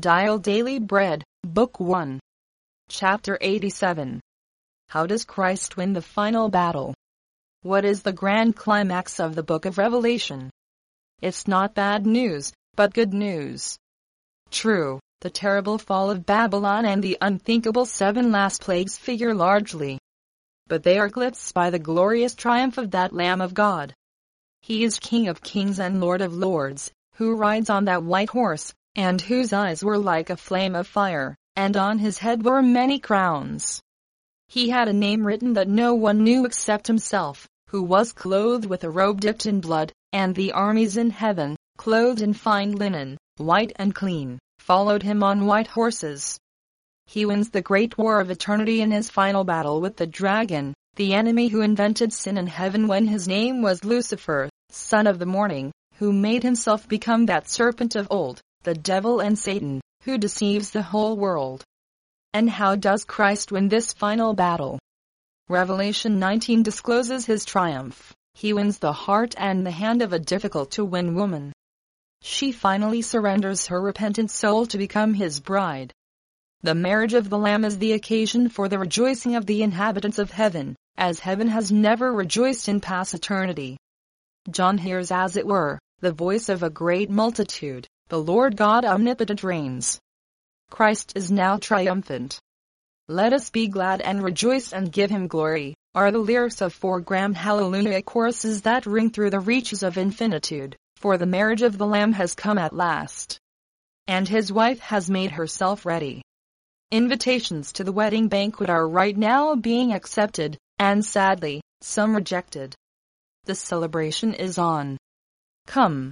Dial Daily Bread, Book 1. Chapter 87. How does Christ win the final battle? What is the grand climax of the book of Revelation? It's not bad news, but good news. True, the terrible fall of Babylon and the unthinkable 7 last plagues figure largely. But they are eclipsed by the glorious triumph of that Lamb of God. He is King of kings and Lord of lords, who rides on that white horse, and whose eyes were like a flame of fire, and on his head were many crowns. He had a name written that no one knew except himself, who was clothed with a robe dipped in blood, and the armies in heaven, clothed in fine linen, white and clean, followed him on white horses. He wins the great war of eternity in his final battle with the dragon, the enemy who invented sin in heaven when his name was Lucifer, son of the morning, who made himself become that serpent of old, the devil and Satan, who deceives the whole world. And how does Christ win this final battle? Revelation 19 discloses his triumph. He wins the heart and the hand of a difficult-to-win woman. She finally surrenders her repentant soul to become his bride. The marriage of the Lamb is the occasion for the rejoicing of the inhabitants of heaven, as heaven has never rejoiced in past eternity. John hears, as it were, the voice of a great multitude. The Lord God omnipotent reigns. Christ is now triumphant. Let us be glad and rejoice and give him glory, are the lyrics of 4 grand hallelujah choruses that ring through the reaches of infinitude, for the marriage of the Lamb has come at last. And his wife has made herself ready. Invitations to the wedding banquet are right now being accepted, and sadly, some rejected. The celebration is on. Come,